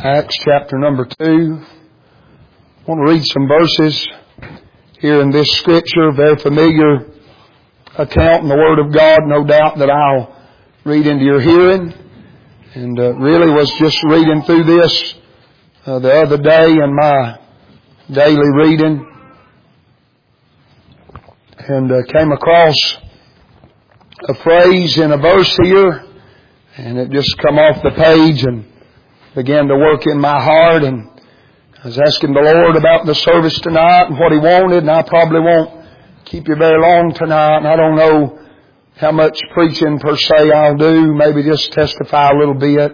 Acts chapter number 2. I want to read some verses here in this scripture, very familiar account in the Word of God, no doubt that I'll read into your hearing. And really was just reading through this the other day in my daily reading, and came across a phrase in a verse here, and it just come off the page and began to work in my heart. And I was asking the Lord about the service tonight and what He wanted, and I probably won't keep you very long tonight, and I don't know how much preaching per se I'll do, maybe just testify a little bit.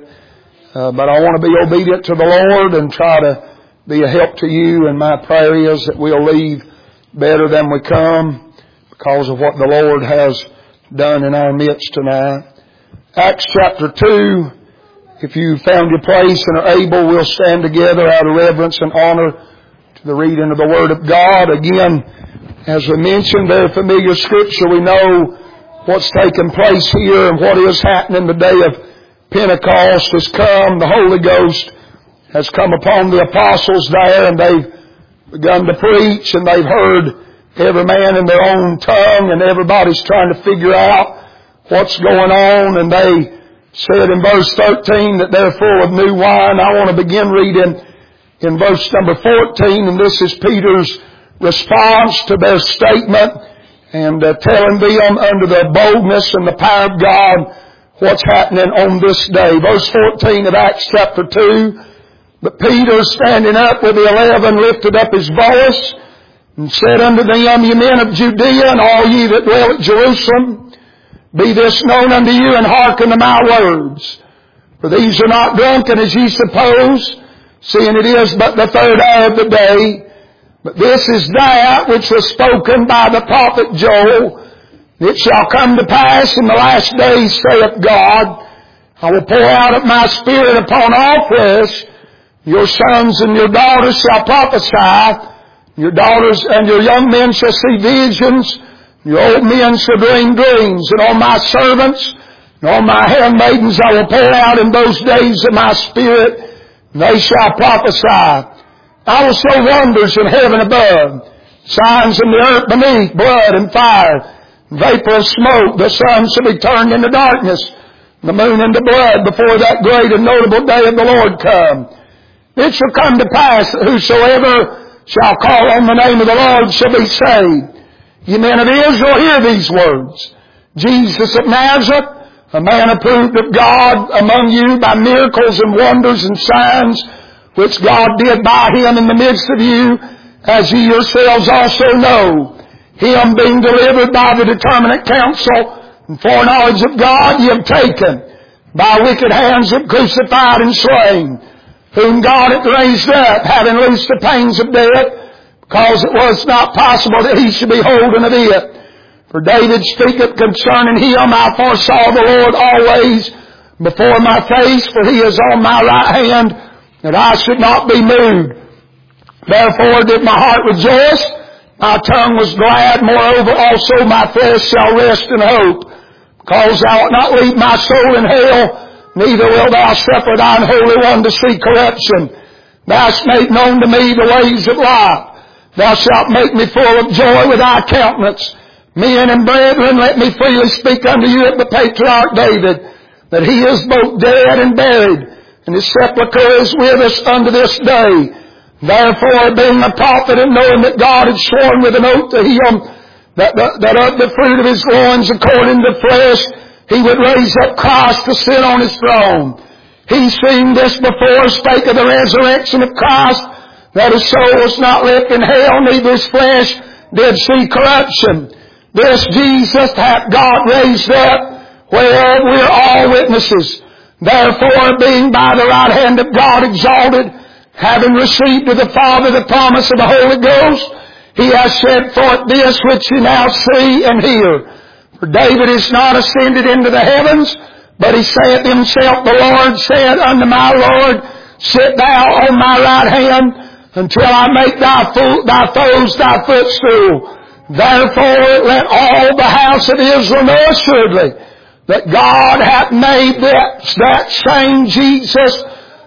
But I want to be obedient to the Lord and try to be a help to you, and my prayer is that we'll leave better than we come because of what the Lord has done in our midst tonight. Acts chapter 2, if you found your place and are able, we'll stand together out of reverence and honor to the reading of the Word of God. Again, as we mentioned, very familiar scripture. We know what's taken place here and what is happening. The day of Pentecost has come. The Holy Ghost has come upon the apostles there, and they've begun to preach, and they've heard every man in their own tongue, and everybody's trying to figure out what's going on. And they said in verse 13 that they're full of new wine. I want to begin reading in verse number 14, and this is Peter's response to their statement, and telling them under the boldness and the power of God what's happening on this day. Verse 14 of Acts chapter 2, but Peter, standing up with the 11, lifted up his voice and said unto them, Ye men of Judea, and all ye that dwell at Jerusalem, be this known unto you, and hearken to my words. For these are not drunken as ye suppose, seeing it is but the third hour of the day. But this is that which was spoken by the prophet Joel. It shall come to pass in the last days, saith God, I will pour out of my Spirit upon all flesh. Your sons and your daughters shall prophesy. Your daughters and your young men shall see visions. Your old men shall dream dreams. And on my servants and on my handmaidens I will pour out in those days of my Spirit, and they shall prophesy. I will show wonders in heaven above, signs in the earth beneath, blood and fire, vapor of smoke. The sun shall be turned into darkness, the moon into blood, before that great and notable day of the Lord come. It shall come to pass that whosoever shall call on the name of the Lord shall be saved. Ye men of Israel, hear these words. Jesus of Nazareth, a man approved of God among you by miracles and wonders and signs, which God did by Him in the midst of you, as ye yourselves also know. Him being delivered by the determinate counsel and foreknowledge of God, ye have taken, by wicked hands have crucified and slain, whom God hath raised up, having loosed the pains of death, because it was not possible that He should be holden of it. For David speaketh concerning Him, I foresaw the Lord always before my face, for He is on my right hand, that I should not be moved. Therefore did my heart rejoice, my tongue was glad, moreover also my flesh shall rest in hope. Because thou wilt not leave my soul in hell, neither wilt thou suffer thine Holy One to see corruption. Thou hast made known to me the ways of life. Thou shalt make me full of joy with thy countenance. Men and brethren, let me freely speak unto you of the patriarch David, that he is both dead and buried, and his sepulchre is with us unto this day. Therefore, being a prophet, and knowing that God had sworn with an oath to him that of the fruit of his loins, according to flesh, he would raise up Christ to sit on his throne. He, seeing this before, spake of the resurrection of Christ, that his soul was not left in hell, neither his flesh did see corruption. This Jesus hath God raised up, whereof we are all witnesses. Therefore, being by the right hand of God exalted, having received of the Father the promise of the Holy Ghost, He has shed forth this which you now see and hear. For David is not ascended into the heavens, but he saith himself, The Lord said unto my Lord, Sit thou on my right hand, until I make thy foes thy footstool. Therefore let all the house of Israel know assuredly that God hath made that same Jesus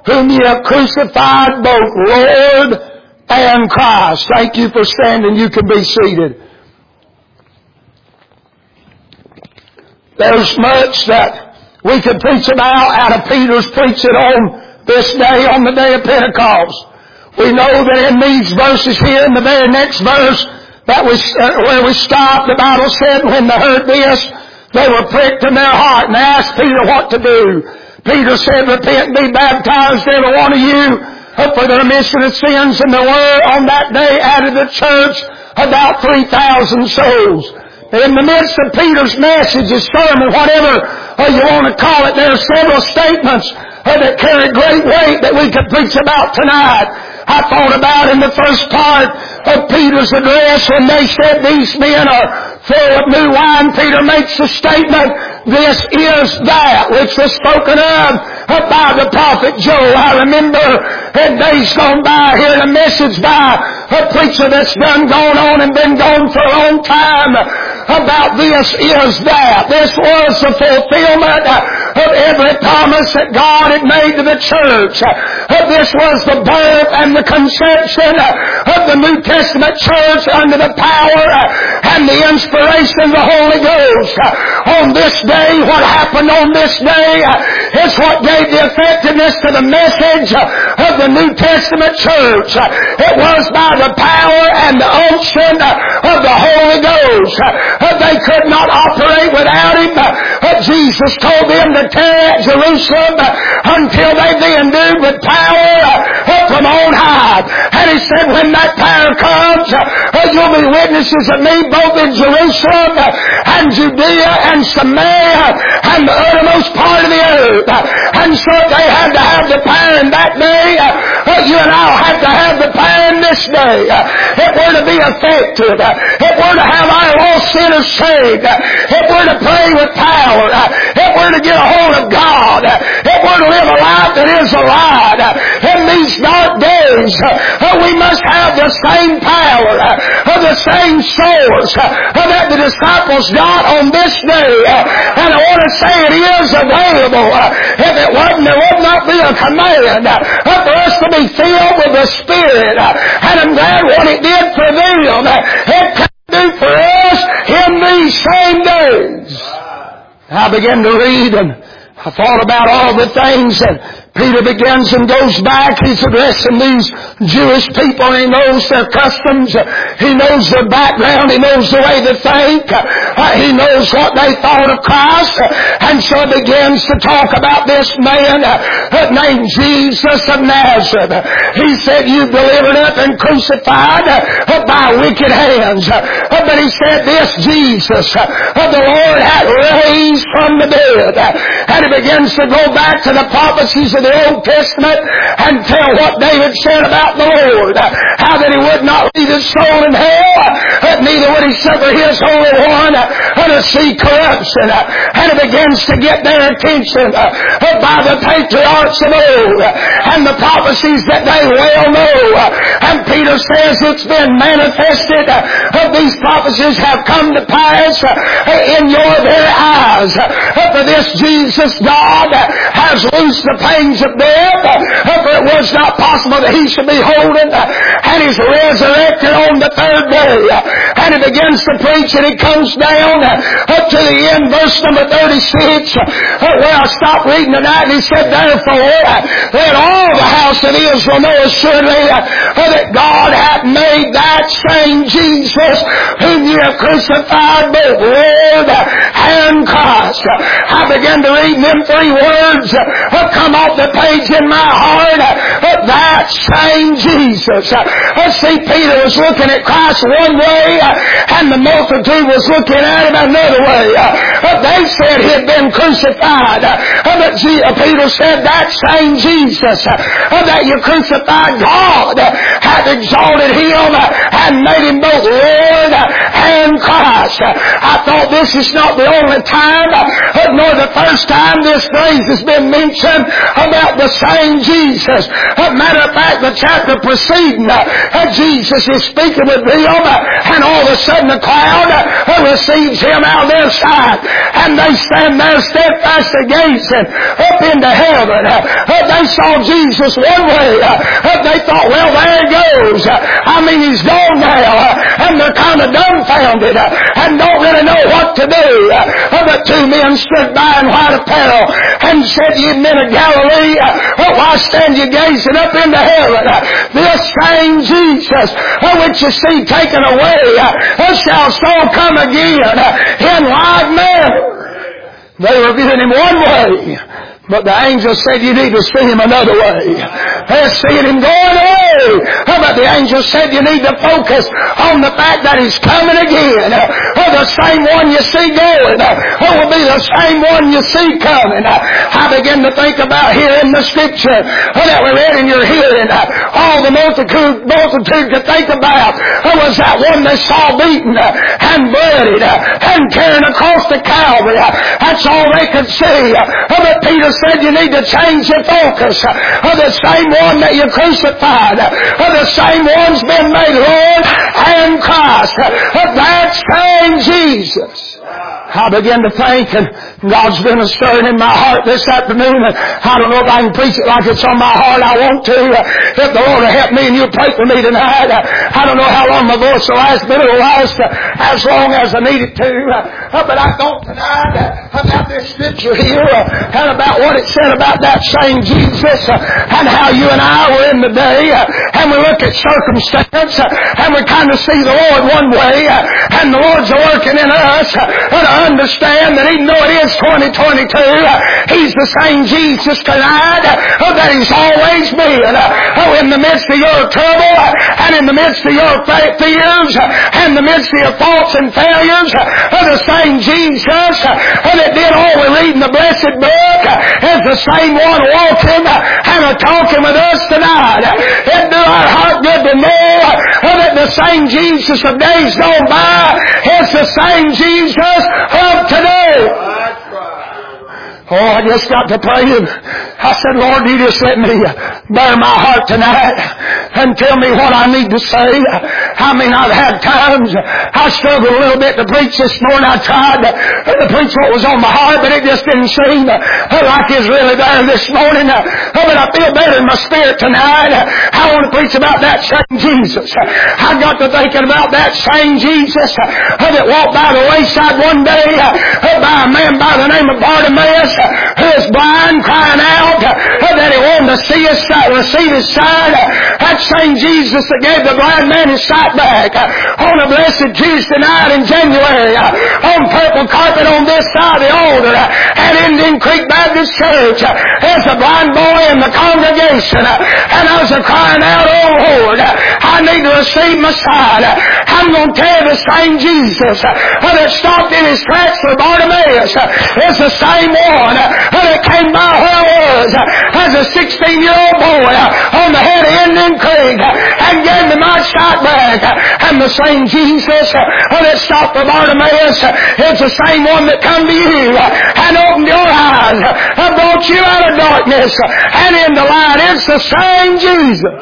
whom ye have crucified, both Lord and Christ. Thank you for standing. You can be seated. There's much that we could preach about out of Peter's preaching on this day, on the day of Pentecost. We know that in these verses here, in the very next verse, that was where we stopped, the Bible said when they heard this, they were pricked in their heart and asked Peter what to do. Peter said, repent and be baptized, every one of you, for the remission of sins. And there were on that day added to the church about 3,000 souls. In the midst of Peter's message, his sermon, whatever you want to call it, there are several statements that carry great weight that we could preach about tonight. I thought about in the first part of Peter's address when they said these men are full of new wine. Peter makes the statement, this is that which was spoken of by the prophet Joel. I remember in days gone by hearing a message by a preacher that's gone on and been gone for a long time about this is that. This was the fulfillment of every promise that God had made to the church. This was the birth and the conception of the New Testament church under the power and the inspiration of the Holy Ghost. On this day, what happened on this day is what gave the effectiveness to the message of the New Testament church. It was by the power and the unction of the Holy Ghost. They could not operate without Him. Jesus told them to tear Jerusalem until they be endued with power from on high. And He said, when that power comes, you'll be witnesses of Me both in Jerusalem and Judea and Samaria and the uttermost part of the earth. And so they had to have the power in that day. You and I will have to have the power in this day. If we're to be effective, if we're to have our lost sinners saved, if we're to pray with power, if we're to get a hold of God, if we're to live a life that is alive in these dark days, we must have the same power, the same source that the disciples got on this day. And I want to say it is available. If it wasn't, there would not be a command for us to be filled with the Spirit. And I'm glad what it did for them, it can do for us in these same days. I began to read and I thought about all the things that Peter begins and goes back. He's addressing these Jewish people. He knows their customs. He knows their background. He knows the way they think. He knows what they thought of Christ. And so he begins to talk about this man named Jesus of Nazareth. He said, you delivered up and crucified by wicked hands. But he said, this Jesus the Lord hath raised from the dead. And he begins to go back to the prophecies of the Old Testament and tell what David said about the Lord. How that He would not leave His soul in hell, neither would He suffer His Holy One to see corruption. And it begins to get their attention by the patriarchs of old and the prophecies that they well know. And Peter says it's been manifested. These prophecies have come to pass in your very eyes. For this Jesus God has loosed the pains of death, for it was not possible that He should be holden, and He's resurrected on the third day. And He begins to preach, and He comes down up to the end, verse number 36, where I stopped reading tonight, and He said, therefore, let all the house of Israel know assuredly that God hath made that same Jesus whom ye have crucified both Lord and Christ. I began to read them three words come off the page in my heart. That same Jesus. See, Peter was looking at Christ one way, and the multitude was looking at Him another way. They said He had been crucified. But Peter said, that same Jesus that you crucified, God hath exalted Him and made Him both Lord and Christ. I thought this is not the only time, nor the first time this phrase has been mentioned about the same Jesus. Matter of fact, the chapter preceding, Jesus is speaking with them, and all of a sudden the crowd receives Him out of their sight, and they stand there steadfastly gazing up into heaven. they saw Jesus one way. They thought, well, there he goes. He's gone now. And they're kind of dumbfounded and don't really know what to do. But two men stood by in white apparel and said, ye men of Galilee, why stand ye gazing up into heaven? This same Jesus, which you see taken away, shall so come again in like manner. They were viewing him one way, but the angel said, you need to see him another way. They're seeing him going away. But the angel said, you need to focus on the fact that he's coming again. The same one you see going will be the same one you see coming. I begin to think about here in the scripture that we read in your hearing. All the multitude could think about was that one they saw beaten and bloodied and carrying across the Calvary. That's all they could see. But Peter said you need to change your focus. The same one that you crucified, the same one's been made Lord and Christ. That same Jesus. I began to think, and God's been stirring in my heart this afternoon. I don't know if I can preach it like it's on my heart. I want to. If the Lord will help me and you'll pray for me tonight. I don't know how long my voice will last, but it'll last as long as I need it to. But I thought tonight about this scripture here and about what it said about that same Jesus and how you and I were in the day. And we look at circumstance and we kind of see the Lord one way and the Lord's working in us to understand that even though it is 2022, He's the same Jesus tonight that He's always been. In the midst of your trouble and in the midst of your fears and in the midst of your faults and failures, the same Jesus that did all we read in the blessed book is the same one walking and talking with us tonight. It do our heart good to know that the same Jesus of days gone by is the same Jesus of today. Oh, I just got to praying. I said, Lord, you just let me bear my heart tonight and tell me what I need to say. I've had times I struggled a little bit to preach this morning. I tried to preach what was on my heart, but it just didn't seem like it's really there this morning. But I feel better in my spirit tonight. I want to preach about that same Jesus. I got to thinking about that same Jesus that walked by the wayside one day by a man by the name of Bartimaeus, who is blind, crying out that he wanted to receive his sight. That same Jesus that gave the blind man his sight back on a blessed Tuesday night in January on purple carpet on this side of the altar at Indian Creek Baptist Church. There's a blind boy in the congregation, and I was crying out, oh Lord, I need to receive my sight. I'm going to tell you the same Jesus that stopped in his tracks for Bartimaeus is the same one that came by where I was as a 16-year-old boy on the head of Indian Creek and gave me my sight back. And the same Jesus that stopped for Bartimaeus is the same one that come to you and opened your eyes and brought you out of darkness and into light. It's the same Jesus.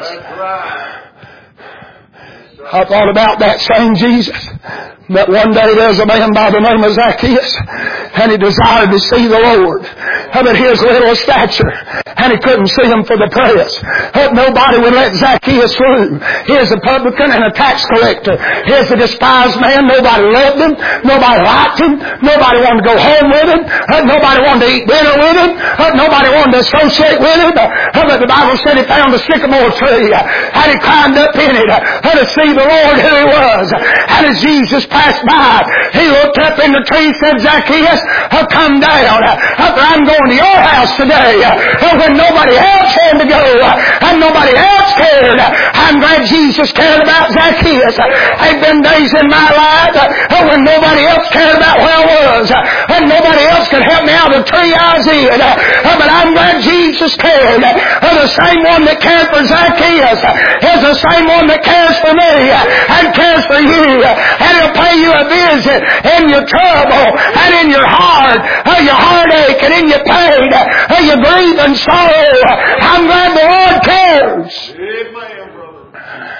I thought about that same Jesus. That one day there was a man by the name of Zacchaeus, and he desired to see the Lord. But his little stature, and he couldn't see him for the press. Nobody would let Zacchaeus through. Here's a publican and a tax collector. Here's a despised man. Nobody loved him. Nobody liked him. Nobody wanted to go home with him. Nobody wanted to eat dinner with him. Nobody wanted to associate with him. But the Bible said he found a sycamore tree, and he climbed up in it to see the Lord who he was. And as Jesus passed by, he looked up in the tree and said, Zacchaeus, come down. I'm going to your house today. When nobody else had to go and nobody else cared, I'm glad Jesus cared about Zacchaeus. There've been days in my life when nobody else cared about where I was and nobody else could help me out of the tree I was in. But I'm glad Jesus cared. The same one that cared for Zacchaeus is the same one that cares for me and cares for you. And He'll pay you a visit in your trouble and in your heart, your heartache and in your pain, your grief and sorrow. I'm glad the Lord cares. Amen, brother.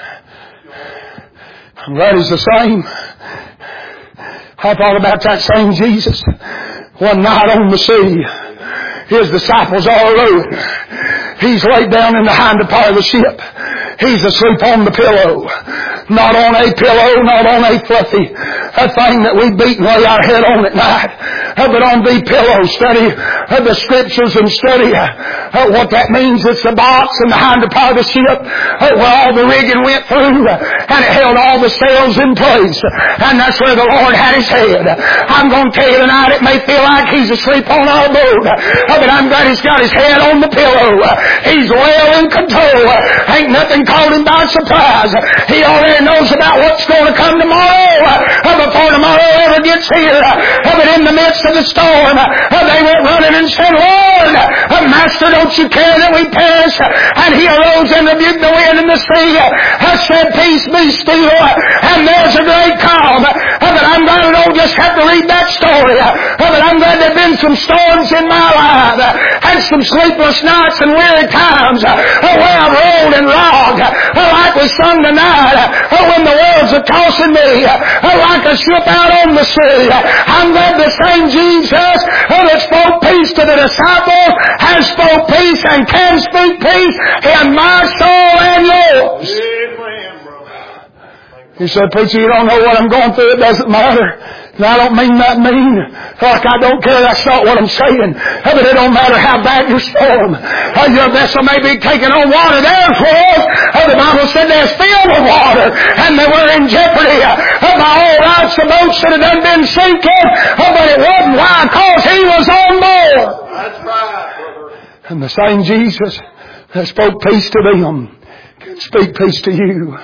I'm glad He's the same. I thought about that same Jesus one night on the sea. His disciples all rowing. He's laid down in the hinder part of the ship. He's asleep on the pillow. Not on a pillow, not on a fluffy thing that we beat and lay our head on at night, but on the pillow. Study the Scriptures and study what that means. It's the box in the hinder part of the ship where all the rigging went through, and it held all the sails in place. And that's where the Lord had His head. I'm going to tell you tonight, it may feel like He's asleep on our boat, but I'm glad He's got His head on the pillow. He's well in control. Ain't nothing caught Him by surprise. He already knows about what's going to come tomorrow before tomorrow ever gets here. But in the midst of the storm, they went running and said, Lord, Master, don't you care that we perish? And He arose and rebuked the wind and the sea, said, Peace, be still. And there's a great calm. But I'm glad I don't just have to read that story. But I'm glad there have been some storms in my life, and some sleepless nights and weary times where I've rolled and rocked, like we sung tonight, when the world's a-tossing me, like a ship out on the sea. I'm glad the same Jesus that spoke peace to the disciples has spoke peace and can speak peace in my soul and yours. Amen, brother. You said, Preacher, you don't know what I'm going through. It doesn't matter. And I don't mean that mean. Like I don't care. That's not what I'm saying. But it don't matter how bad your storm. Your vessel may be taking on water. Theirs was. The Bible said they're filled with water. And they were in jeopardy. By all rights, the boat should have done been sinking. But it wasn't. Why? Because He was on board. That's right, brother. And the same Jesus that spoke peace to them can speak peace to you.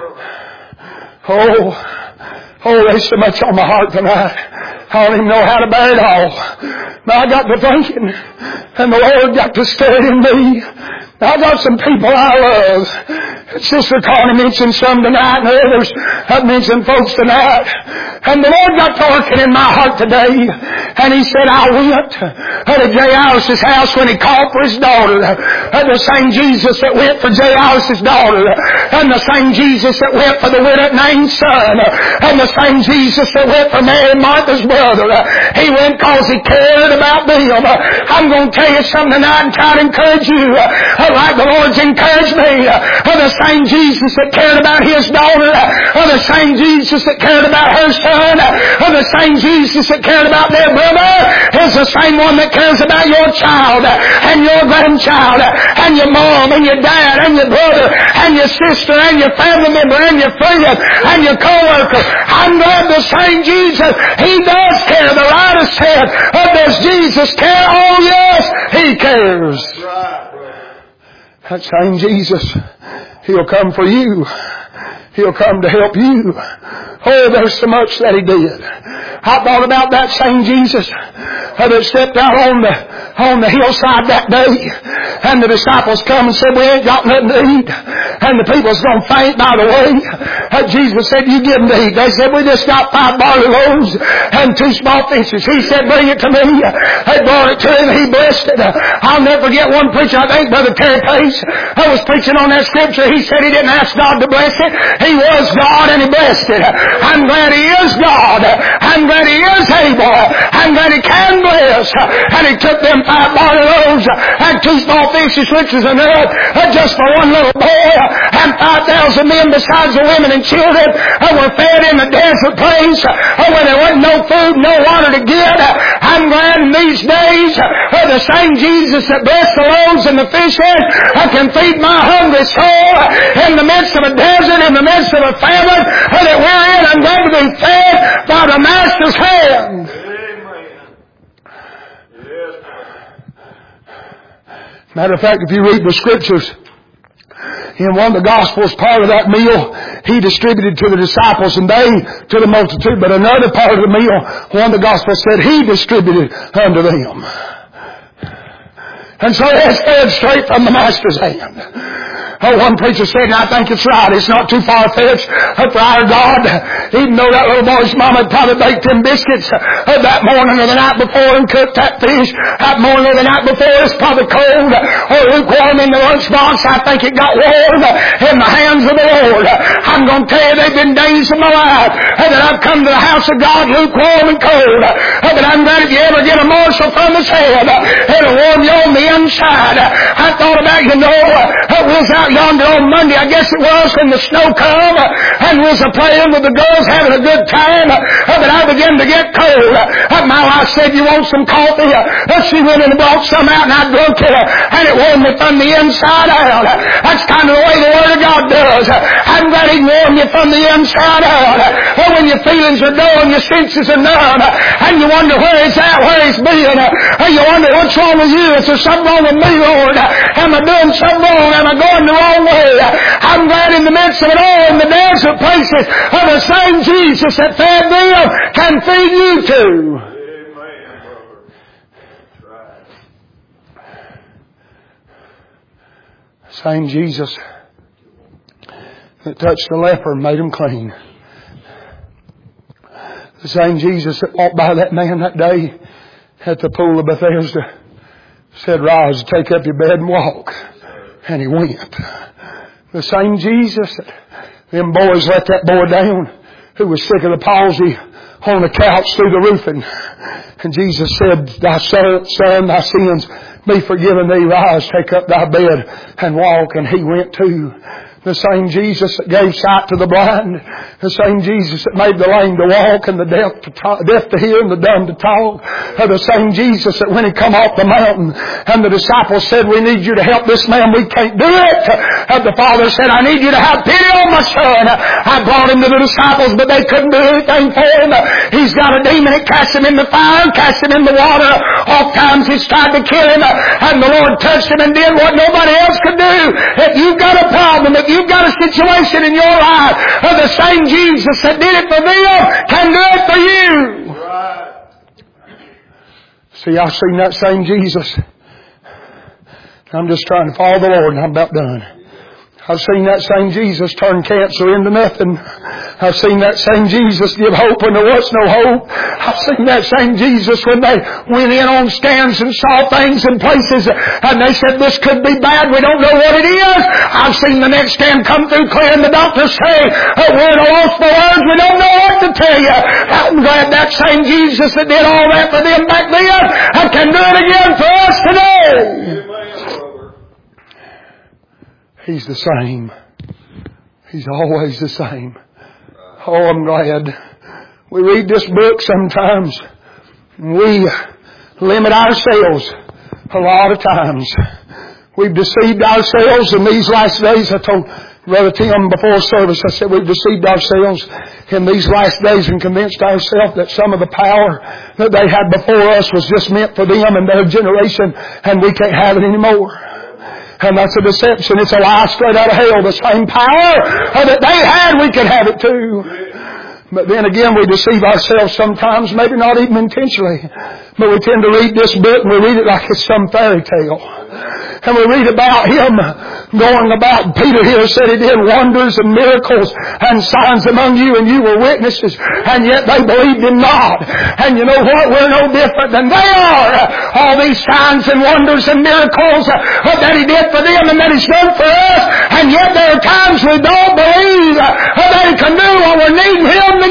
Oh, there's so much on my heart tonight. I don't even know how to bear it all. Now I got to thinking, and the Lord got to stir it in me. Now I got some people I love. Sister Connie mentioned some tonight, and others have mentioned folks tonight. And the Lord got talking in my heart today. And He said, I went to Jairus' house when He called for his daughter. The same Jesus that went for Jairus' daughter. And the same Jesus that went for the widow named son. And the same Jesus that went for Mary and Martha's brother. He went because He cared about them. I'm going to tell you something tonight and try to encourage you. Like the Lord's encouraged me. The same Jesus that cared about His daughter. The same Jesus that cared about her son. The same Jesus that cared about their brother is the same one that cares about your child and your grandchild and your mom and your dad and your brother and your sister and your family member and your friend and your co-worker. I'm glad the same Jesus, He does care. The writer said, does Jesus care? Oh yes, He cares. That same Jesus, He'll come for you. He'll come to help you. Oh, there's so much that He did. I thought about that same Jesus that stepped out on the hillside that day, and the disciples come and said, we ain't got nothing to eat, and the people's going to faint by the way. Jesus said, you give them to eat. They said, we just got 5 barley loaves and 2 small fishes. He said, bring it to me. They brought it to Him. He blessed it. I'll never forget one preacher, I think Brother Terry Pace, I was preaching on that scripture. He said he didn't ask God to bless it. He was God and He blessed it. I'm glad He is God. I'm glad He is able. I'm glad He can bless. And He took them 5 barley loaves and 2 small fishes, which was enough just for one little boy, and 5,000 men besides the women and children were fed in the desert place where there wasn't no food, no water to get. I'm glad in these days the same Jesus that blessed the loaves and the fishes can feed my hungry soul in the midst of a desert, in the midst of a famine that we're in. I'm glad to be fed by the Master's hand. Matter of fact, if you read the Scriptures, in one of the Gospels, part of that meal, He distributed to the disciples and they to the multitude. But another part of the meal, one of the Gospels said He distributed unto them. And so it's fed straight from the Master's hand. Oh, one preacher said, and I think it's right, it's not too far-fetched for our God, even though that little boy's mama probably baked them biscuits that morning or the night before and cooked that fish that morning or the night before, it's probably cold or lukewarm in the lunchbox. I think it got warm in the hands of the Lord. I'm going to tell you, there've been days in my life that I've come to the house of God lukewarm and cold. But I'm glad if you ever get a morsel from His hand, it'll warm you on the inside. I thought about, we was out yonder on Monday, I guess it was, when the snow come, and we was playing with the girls, having a good time, but I began to get cold. My wife said, you want some coffee? She went and brought some out, and I drank it, and it warmed me from the inside out. That's kind of the way the Word of God does. I'm glad He warmed you from the inside out. When your feelings are dull and your senses are numb, and you wonder where He's at, where He's been, and you wonder what's wrong with you. Is there something wrong with me, Lord? Am I doing something wrong? Am I going the wrong way? I'm glad in the midst of it all, in the desert places, the same Jesus that fed them can feed you too. Amen, brother. That's right. Same Jesus that touched the leper and made him clean. The same Jesus that walked by that man that day at the pool of Bethesda said, rise, take up your bed and walk. And he went. The same Jesus that them boys let that boy down who was sick of the palsy on the couch through the roofing. And Jesus said, thy son, thy sins be forgiven thee. Rise, take up thy bed and walk. And he went too. The same Jesus that gave sight to the blind. The same Jesus that made the lame to walk and the deaf to hear and the dumb to talk. The same Jesus that when He come off the mountain and the disciples said, we need you to help this man, we can't do it. The Father said, I need you to have pity on my son. I brought him to the disciples, but they couldn't do anything for him. He's got a demon that cast him in the fire, cast him in the water. Oft times he's tried to kill him, and the Lord touched him and did what nobody else could do. If you've got a problem, if you've got a situation in your life, the same Jesus that did it for them can do it for you. Right. See, I've seen that same Jesus. I'm just trying to follow the Lord and I'm about done. I've seen that same Jesus turn cancer into nothing. I've seen that same Jesus give hope when there was no hope. I've seen that same Jesus when they went in on stands and saw things in places and they said, this could be bad, we don't know what it is. I've seen the next stand come through clear and the doctors say, we're at a loss for words, we don't know what to tell you. I'm glad that same Jesus that did all that for them back then, I can do it again for us today. He's the same. He's always the same. Oh, I'm glad. We read this book sometimes. We limit ourselves a lot of times. We've deceived ourselves in these last days. I told Brother Tim before service, I said we've deceived ourselves in these last days and convinced ourselves that some of the power that they had before us was just meant for them and their generation, and we can't have it anymore. And that's a deception. It's a lie straight out of hell. The same power that they had, we can have it too. But then again, we deceive ourselves sometimes, maybe not even intentionally. But we tend to read this book and we read it like it's some fairy tale. And we read about Him going about. Peter here said He did wonders and miracles and signs among you, and you were witnesses. And yet they believed Him not. And you know what? We're no different than they are. All these signs and wonders and miracles that He did for them and that He's done for us. And yet there are times we don't believe that He can do what we're needing Him to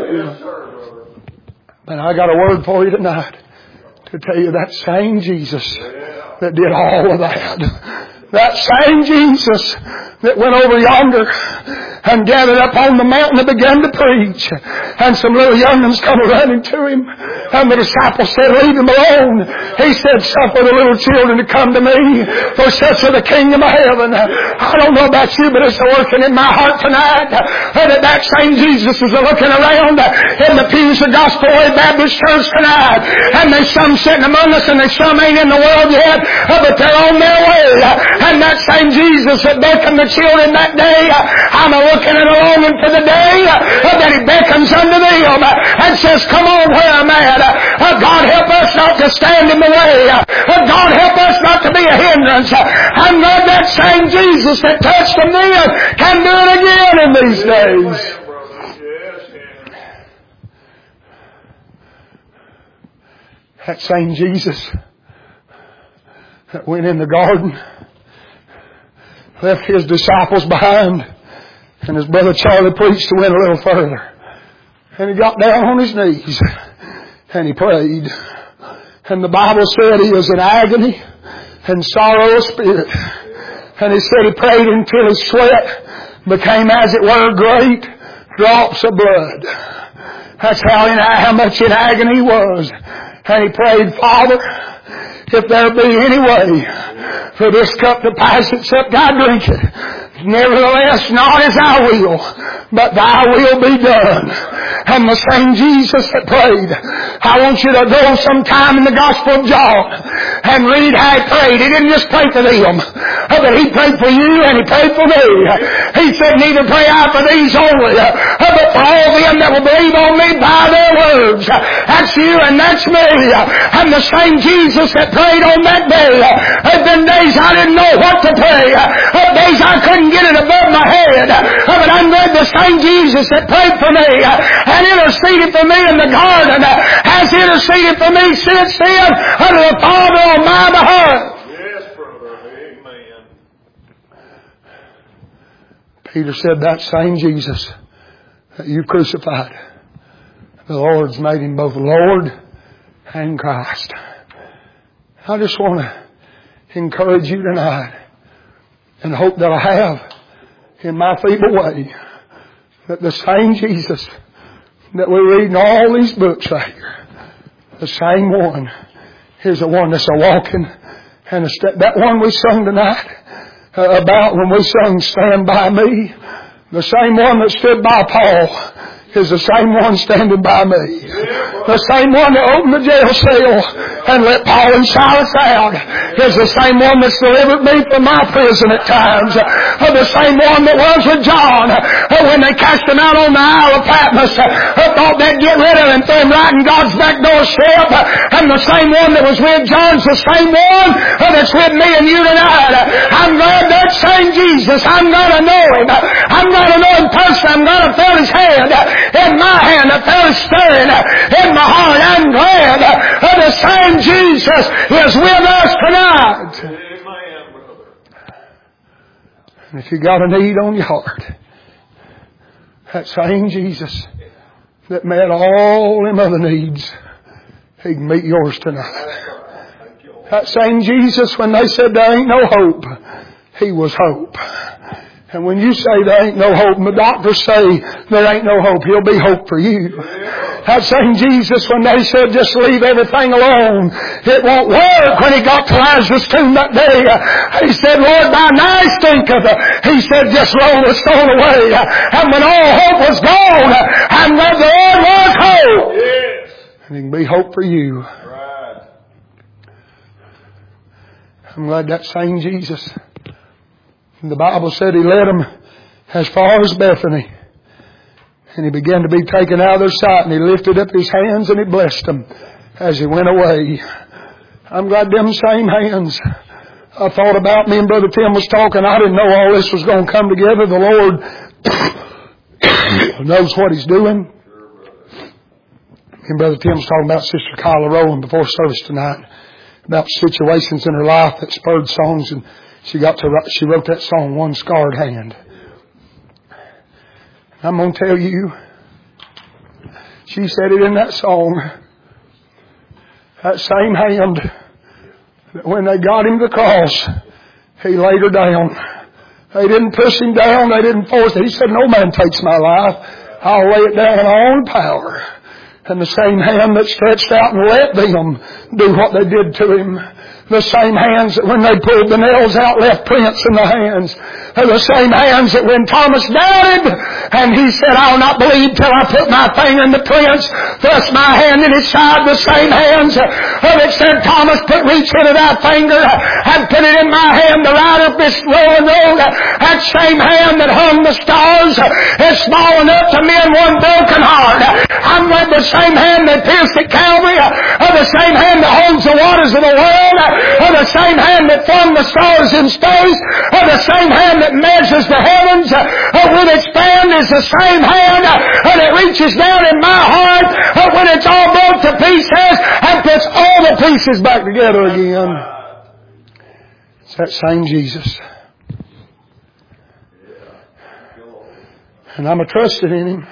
do. But I got a word for you tonight to tell you that same Jesus that did all of that. That same Jesus that went over yonder and gathered up on the mountain and began to preach. And some little young'uns come running to Him. And the disciples said, leave Him alone. He said, suffer the little children to come to me, for such are the kingdom of heaven. I don't know about you, but it's working in my heart tonight that same Jesus is looking around in the pews of Gospel Way Baptist Church tonight. And there's some sitting among us and there's some ain't in the world yet, but they're on their way. And that same Jesus that beckoned the children that day, I'm looking and longing for the day that He beckons unto them and says, come on where I'm at. God help us not to stand in the way. God help us not to be a hindrance. I'm glad that same Jesus that touched them then can do it again in these days. That same Jesus that went in the garden, left His disciples behind, and His brother Charlie preached to went a little further. And He got down on His knees and He prayed. And the Bible said He was in agony and sorrow of spirit. And he said he prayed until his sweat became, as it were, great drops of blood. That's how much in agony he was. And he prayed, Father, if there be any way for this cup to pass except I drink it, nevertheless, not as I will, but thy will be done. And the same Jesus that prayed, I want you to go sometime in the Gospel of John and read how he prayed. He didn't just pray for them, but he prayed for you and he prayed for me. He said, neither pray I for these only, but for all them that will believe on me by their words. That's you and that's me. And the same Jesus that prayed on that day, there's been days I didn't know what to pray, days I couldn't get it above my head, but I'm glad the same Jesus that prayed for me and interceded for me in the garden has interceded for me since then unto the Father on my behalf. Yes, brother. Amen. Peter said, that same Jesus that you crucified, the Lord's made him both Lord and Christ. I just want to encourage you tonight, and hope that I have in my feeble way, that the same Jesus that we read in all these books right here, the same one is the one that's a walking and a step. That one we sung tonight about when we sung Stand By Me, the same one that stood by Paul is the same one standing by me. The same one that opened the jail cell and let Paul and Silas out is the same one that's delivered me from my prison at times. The same one that was with John when they cast him out on the Isle of Patmos, thought they'd get rid of him and throw him right in God's back doorstep. And the same one that was with John's the same one that's with me and you tonight. I'm glad that same Jesus, I'm going to know him. I'm going to know him personally. I'm going to feel his hand in my hand, I felt it stirring in my heart. I'm glad that the same Jesus is with us tonight. Amen, brother. And if you got a need on your heart, that same Jesus that met all them other needs, He can meet yours tonight. That same Jesus, when they said there ain't no hope, He was hope. And when you say there ain't no hope, and the doctors say there ain't no hope, He'll be hope for you. That same Jesus, when they said just leave everything alone, it won't work. When He got to Lazarus' tomb that day, He said, Lord, thy nigh stinketh. He said, just roll the stone away. And when all hope was gone, I'm glad the Lord was hope. Yes. And He can be hope for you. Right. I'm glad that same Jesus. The Bible said He led them as far as Bethany. And He began to be taken out of their sight. And He lifted up His hands and He blessed them as He went away. I'm glad them same hands. I thought about me and Brother Tim was talking. I didn't know all this was going to come together. The Lord knows what He's doing. And Brother Tim was talking about Sister Kyla Rowland before service tonight. About situations in her life that spurred songs, and she wrote that song, One Scarred Hand. I'm going to tell you, she said it in that song, that same hand, that when they got Him to the cross, He laid her down. They didn't push Him down, they didn't force it. He said, no man takes my life. I'll lay it down in my own power. And the same hand that stretched out and let them do what they did to Him. The same hands that when they pulled the nails out left prints in the hands. The same hands that when Thomas doubted and he said, I'll not believe till I put my finger in the prints, thrust my hand in His side. The same hands that said, Thomas, reach into thy finger and put it in my hand to ride up this rolling road. That same hand that hung the stars is small enough to mend one broken heart. I'm glad the same hand that pierced at Calvary, the same hand that holds the waters of the world, the same hand that flung the stars in space, the same hand that measures the heavens with its fan is the same hand that reaches down in my heart when it's all broke to pieces and puts all the pieces back together again. It's that same Jesus. And I'm a trusting in Him.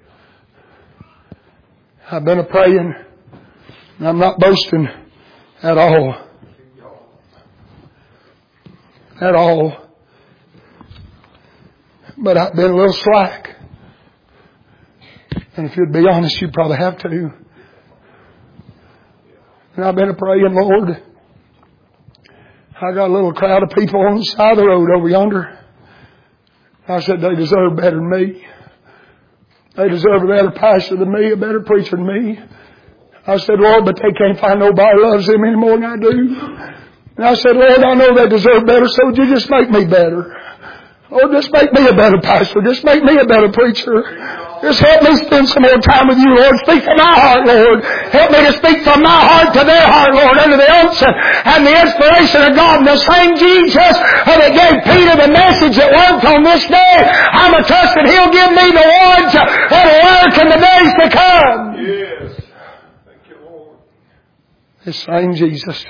I've been a praying. And I'm not boasting at all. at all. But I've been a little slack. And if you'd be honest, you'd probably have to. And I've been praying, Lord, I got a little crowd of people on the side of the road over yonder. I said, they deserve better than me. They deserve a better pastor than me, a better preacher than me. I said, Lord, but they can't find nobody who loves them any more than I do. And I said, Lord, I know they deserve better, so would you just make me better? Lord, just make me a better pastor. Just make me a better preacher. Just help me spend some more time with you, Lord. Speak from my heart, Lord. Help me to speak from my heart to their heart, Lord, under the unction and the inspiration of God. And the same Jesus that gave Peter the message that worked on this day, I'm a trust that He'll give me the ones that'll work in the days to come. Yes. Thank you, Lord. The same Jesus.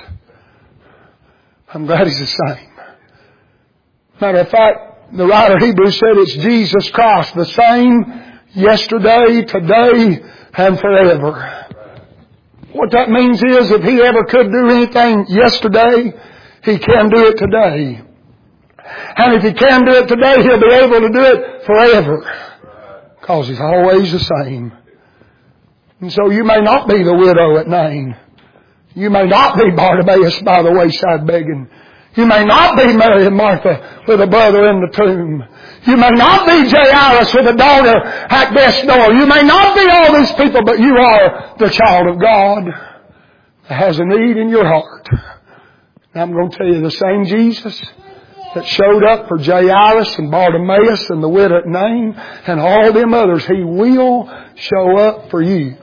I'm glad He's the same. Matter of fact, the writer of Hebrews said it's Jesus Christ, the same yesterday, today, and forever. What that means is if He ever could do anything yesterday, He can do it today. And if He can do it today, He'll be able to do it forever. Because He's always the same. And so you may not be the widow at Nain. You may not be Bartimaeus by the wayside begging. You may not be Mary and Martha with a brother in the tomb. You may not be Jairus with a daughter at death's door. You may not be all these people, but you are the child of God that has a need in your heart. And I'm going to tell you, the same Jesus that showed up for Jairus and Bartimaeus and the widow at Nain and all them others, He will show up for you.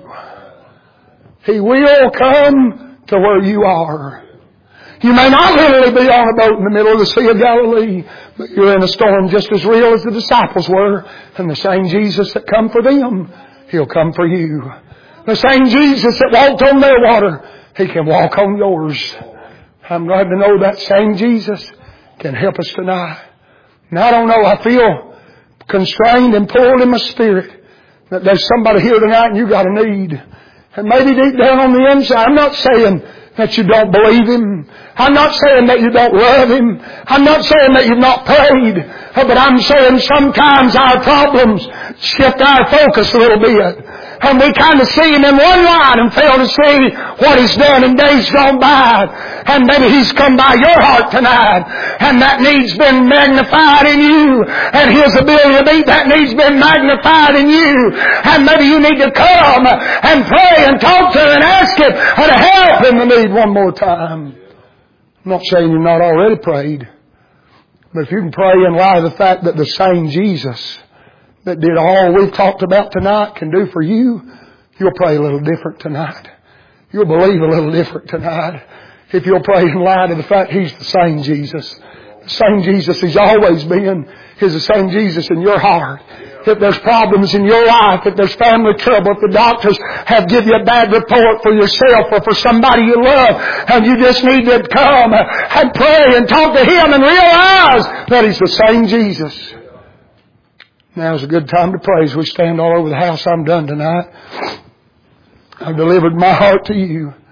He will come to where you are. You may not literally be on a boat in the middle of the Sea of Galilee, but you're in a storm just as real as the disciples were. And the same Jesus that come for them, He'll come for you. The same Jesus that walked on their water, He can walk on yours. I'm glad to know that same Jesus can help us tonight. And I don't know, I feel constrained and pulled in my spirit that there's somebody here tonight and you got a need. And maybe deep down on the inside, I'm not saying that you don't believe Him. I'm not saying that you don't love Him. I'm not saying that you've not prayed. But I'm saying sometimes our problems shift our focus a little bit. And we kind of see Him in one line and fail to see what He's done in days gone by. And maybe He's come by your heart tonight. And that need's been magnified in you. And His ability to meet that need's been magnified in you. And maybe you need to come and pray and talk to Him and ask Him to help in the need one more time. I'm not saying you've not already prayed. But if you can pray in light of the fact that the same Jesus that did all we've talked about tonight can do for you, you'll pray a little different tonight. You'll believe a little different tonight. If you'll pray in light of the fact He's the same Jesus. The same Jesus He's always been. He's the same Jesus in your heart. If there's problems in your life, if there's family trouble, if the doctors have given you a bad report for yourself or for somebody you love, and you just need to come and pray and talk to Him and realize that He's the same Jesus. Now's a good time to pray as we stand all over the house. I'm done tonight. I've delivered my heart to you.